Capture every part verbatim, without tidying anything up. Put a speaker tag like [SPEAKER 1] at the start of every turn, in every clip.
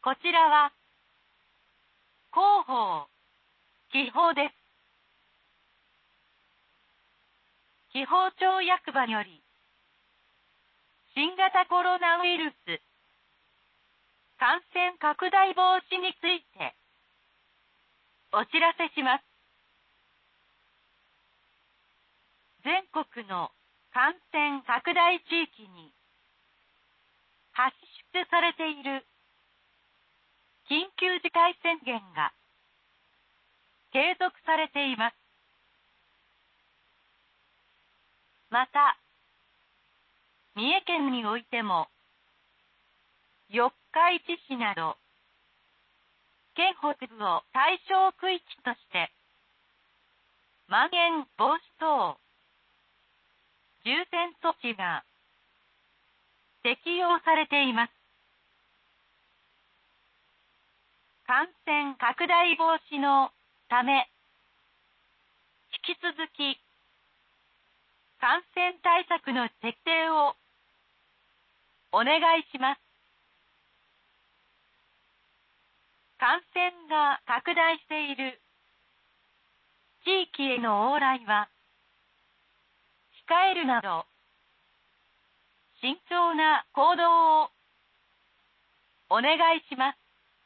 [SPEAKER 1] こちらは広報記法です。記法庁役場より新型コロナウイルス感染拡大防止についてお知らせします。全国の感染拡大地域に発出されている緊急事態宣言が継続されています。また、三重県においても四日市市など県北部を対象区域としてまん延防止等重点措置が適用されています。感染拡大防止のため、引き続き感染対策の徹底をお願いします。感染が拡大している地域への往来は控えるなど慎重な行動をお願いします。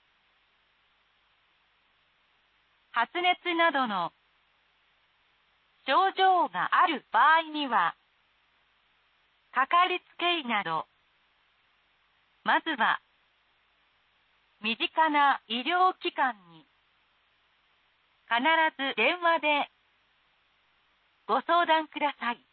[SPEAKER 1] 発熱などの症状がある場合には、かかりつけ医など、まずは身近な医療機関に必ず電話でご相談ください。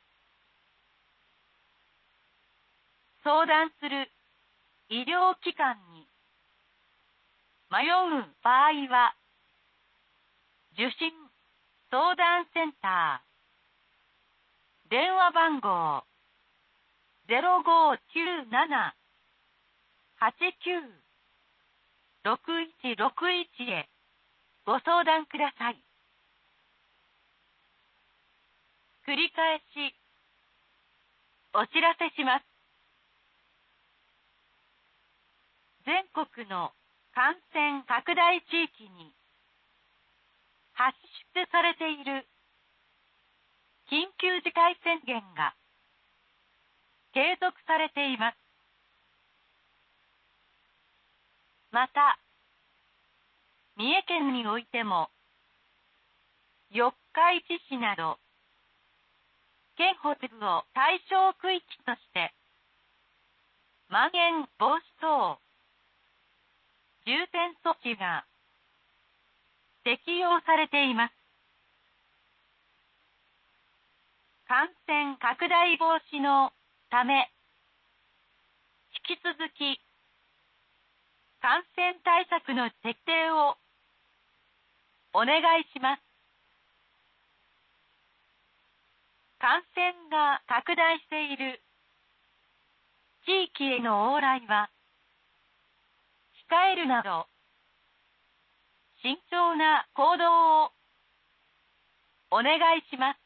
[SPEAKER 1] 相談する医療機関に迷う場合は、受診相談センター電話番号 ゼロごーきゅうなな はちきゅう ろくいちろくいち へご相談ください。繰り返しお知らせします。全国の感染拡大地域に発出されている緊急事態宣言が継続されています。また、三重県においても四日市市など県北部を対象区域としてまん延防止等重点措置が適用されています。感染拡大防止のため、引き続き感染対策の徹底をお願いします。感染が拡大している地域への往来は控えるなど慎重な行動をお願いします。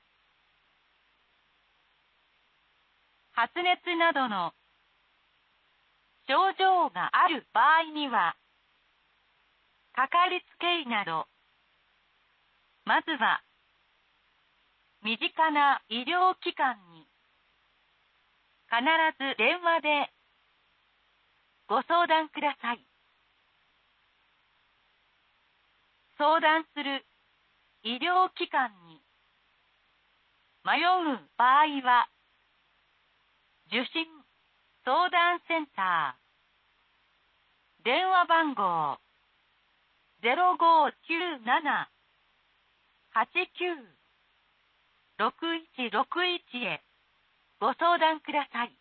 [SPEAKER 1] 発熱などの症状がある場合には、かかりつけ医など、まずは身近な医療機関に必ず電話でご相談ください。相談する医療機関に迷う場合は、受診相談センター電話番号 ゼロごーきゅうなな はちきゅう ろくいちろくいち へご相談ください。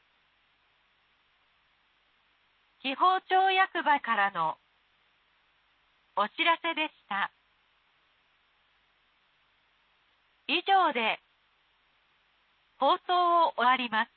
[SPEAKER 1] 記法庁役場からのお知らせでした。以上で放送を終わります。